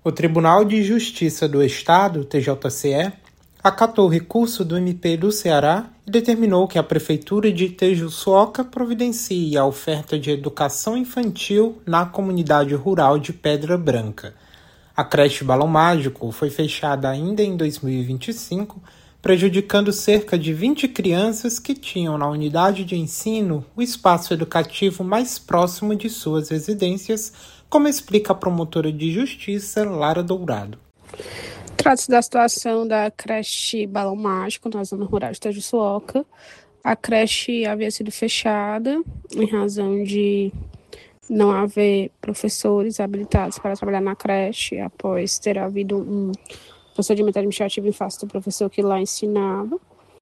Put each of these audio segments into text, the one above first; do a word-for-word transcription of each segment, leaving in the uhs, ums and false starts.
O Tribunal de Justiça do Estado, T J C E, acatou o recurso do M P do Ceará e determinou que a Prefeitura de Tejuçuoca providencie a oferta de educação infantil na comunidade rural de Pedra Branca. A creche Balão Mágico foi fechada ainda em dois mil e vinte e cinco, prejudicando cerca de vinte crianças que tinham na unidade de ensino o espaço educativo mais próximo de suas residências, como explica a promotora de justiça Lara Dourado. Trata-se da situação da creche Balão Mágico, na zona rural de Tejuçuoca. A creche havia sido fechada em razão de não haver professores habilitados para trabalhar na creche, após ter havido um procedimento administrativo em face do professor que lá ensinava.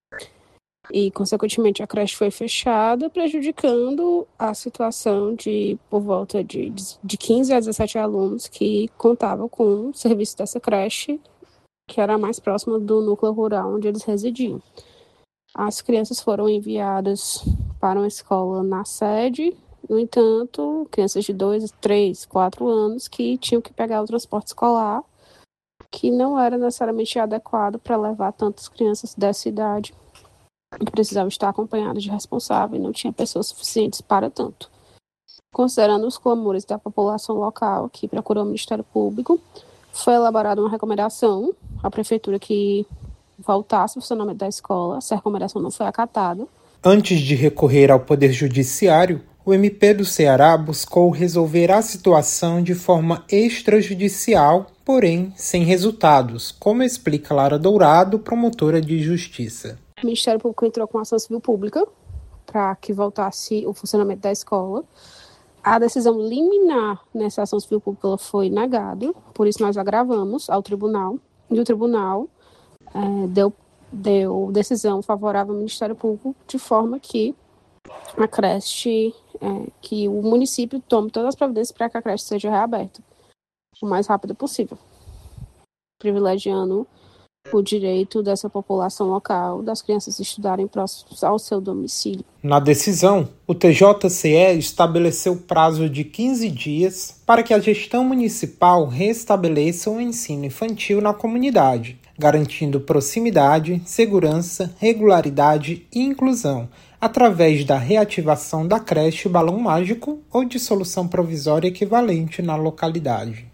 E, consequentemente, a creche foi fechada, prejudicando a situação de, por volta de, de quinze a dezessete alunos que contavam com o serviço dessa creche, que era mais próxima do núcleo rural onde eles residiam. As crianças foram enviadas para uma escola na sede, no entanto, crianças de dois, três, quatro anos que tinham que pegar o transporte escolar, que não era necessariamente adequado para levar tantas crianças dessa idade, que precisavam estar acompanhadas de responsável e não tinha pessoas suficientes para tanto. Considerando os clamores da população local que procurou o Ministério Público, foi elaborada uma recomendação à Prefeitura que voltasse o funcionamento da escola. Essa recomendação não foi acatada. Antes de recorrer ao Poder Judiciário, o M P do Ceará buscou resolver a situação de forma extrajudicial, porém sem resultados, como explica Lara Dourado, promotora de justiça. O Ministério Público entrou com ação civil pública para que voltasse o funcionamento da escola. A decisão liminar nessa ação civil pública foi negada, por isso nós agravamos ao tribunal, e o tribunal é, deu, deu decisão favorável ao Ministério Público, de forma que a creche, é, que o município tome todas as providências para que a creche seja reaberta o mais rápido possível, privilegiando o direito dessa população local, das crianças estudarem próximos ao seu domicílio. Na decisão, o T J C E estabeleceu prazo de quinze dias para que a gestão municipal restabeleça o ensino infantil na comunidade, garantindo proximidade, segurança, regularidade e inclusão, através da reativação da creche Balão Mágico ou de solução provisória equivalente na localidade.